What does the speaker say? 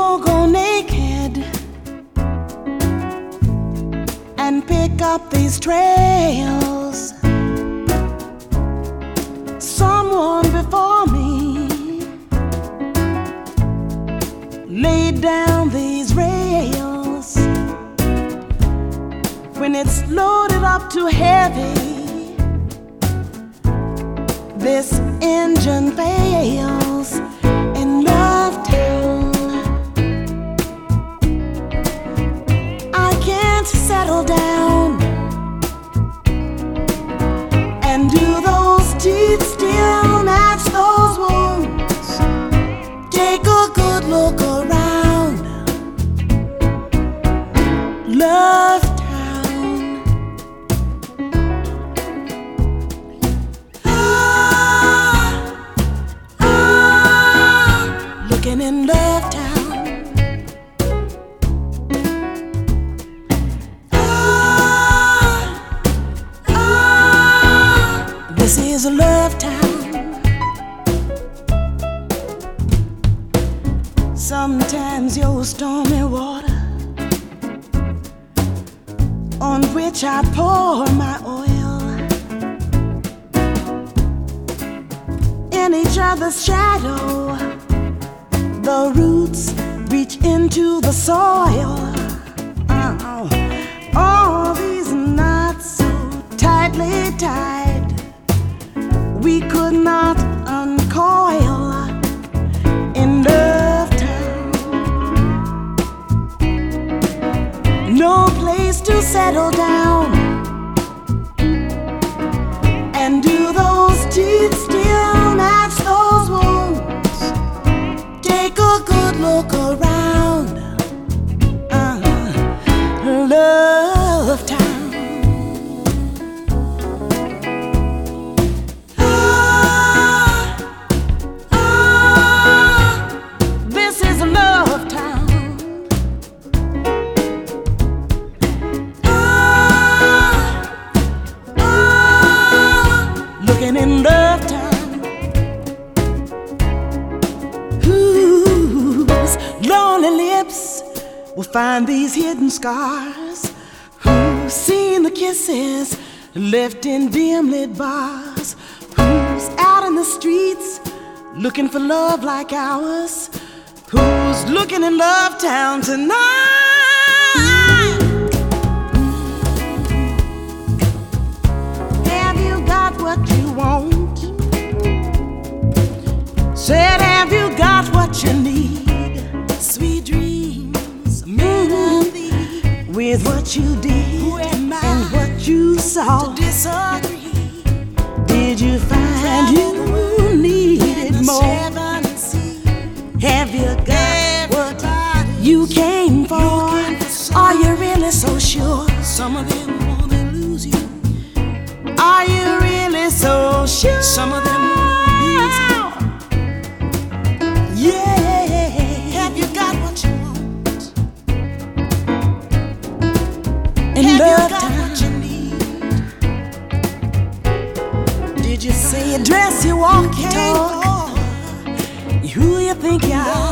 People go naked and pick up these trails. Someone before me laid down these rails. When it's loaded up too heavy, this engine fails in Love Town. I can't settle down. And do those teeth still match those wounds? Take a good look around. Love Town. Looking in Love Town. This is a Love Town. Sometimes your stormy water, on which I pour my oil, in each other's shadow, the roots reach into the soil. All these knots so tightly tied, we could not uncoil in Love Town. No place to settle down. And do those teeth still match those wounds? Take a good look around. Love Town. This is a Love Town. Looking in Love Town. Whose lonely lips will find these hidden scars? Who's seen the kisses left in dim lit bars? Who's out in the streets looking for love like ours? Who's looking in Love Town tonight? Have you got what you want? Said, have you got what you need? Sweet dreams made of thee. With what you did and what you saw, to disagree. Did you find you needed more? Have you got what you came for? Are you really so sure? Some of them wanna lose you. Are you really so sure? Some of them wanna lose you. Yeah. Have you got what you want? And have Love you got Town. What you need? Did you say you dress, you walk, you talk? Who you think you are?